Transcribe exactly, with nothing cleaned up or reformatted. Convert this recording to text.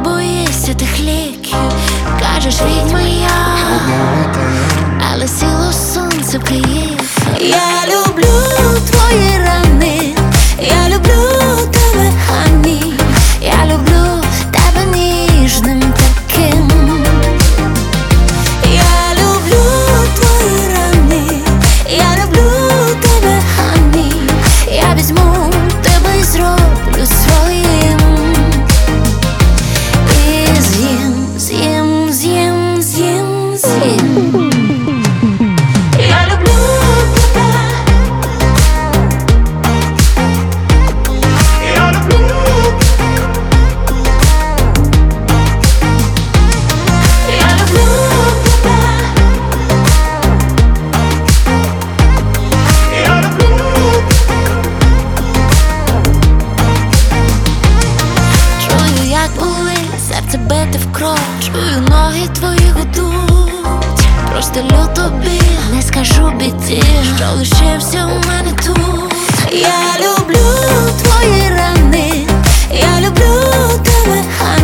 боїшся тих ліків, кажеш відьма я, але сіло сонце приїхав. Я люблю твої рани, я люблю тебе, хані, я люблю тебе ніжним таким. Я люблю твої рани, я люблю тебе, хані, я візьму тебе і зроблю своїм. І з'їм, з'їм, з'їм, з'їм, з'їм. Серце бити в кров, чую ноги твої гудуть. Простелю тобі, не скажу біді, що лишився у мене тут. Я люблю твої рани, я люблю тебе, хані.